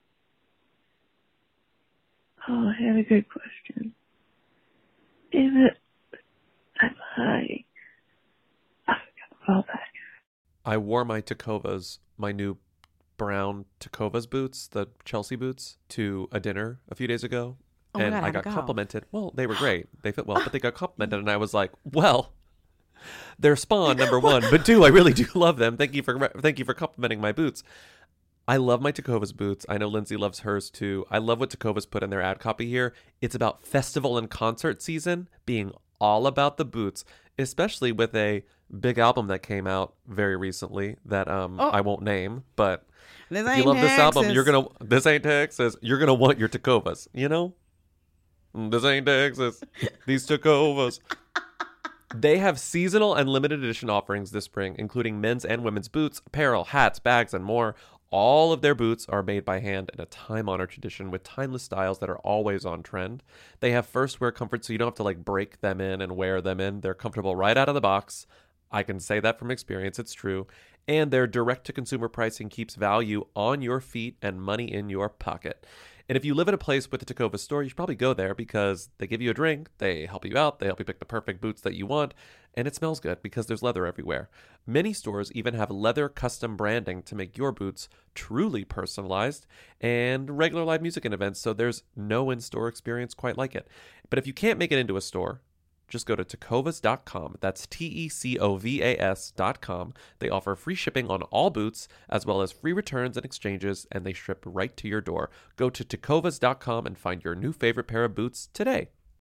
Oh, I had a good question. Damn it. I'm high. I gotta call back. I wore my Tecovas, my new brown Tecovas boots, the Chelsea boots, to a dinner a few days ago. Oh my and God, I how'd got it go? complimented. Well, they were great. They fit well, but they got complimented. And I was like, well, they're Spawn, number one. But two, I really do love them. Thank you for thank you for complimenting my boots. I love my Tecovas boots. I know Lindsay loves hers too. I love what Tecovas put in their ad copy here. It's about festival and concert season being all about the boots, especially with a big album that came out very recently that um Oh. I won't name, but This if you ain't love this album, Texas. you're gonna this ain't Texas. You're gonna want your Tecovas, you know? This ain't Texas. These Tecovas. They have seasonal and limited edition offerings this spring, including men's and women's boots, apparel, hats, bags, and more. All of their boots are made by hand in a time-honored tradition with timeless styles that are always on trend. They have first wear comfort, so you don't have to like break them in and wear them in. They're comfortable right out of the box. I can say that from experience. It's true. And their direct-to-consumer pricing keeps value on your feet and money in your pocket. And if you live in a place with a Tecovas store, you should probably go there because they give you a drink, they help you out, they help you pick the perfect boots that you want, and it smells good because there's leather everywhere. Many stores even have leather custom branding to make your boots truly personalized, and regular live music and events, so there's no in-store experience quite like it. But if you can't make it into a store, just go to tecovas dot com. That's T E C O V A S dot com. They offer free shipping on all boots, as well as free returns and exchanges, and they ship right to your door. Go to tecovas dot com and find your new favorite pair of boots today.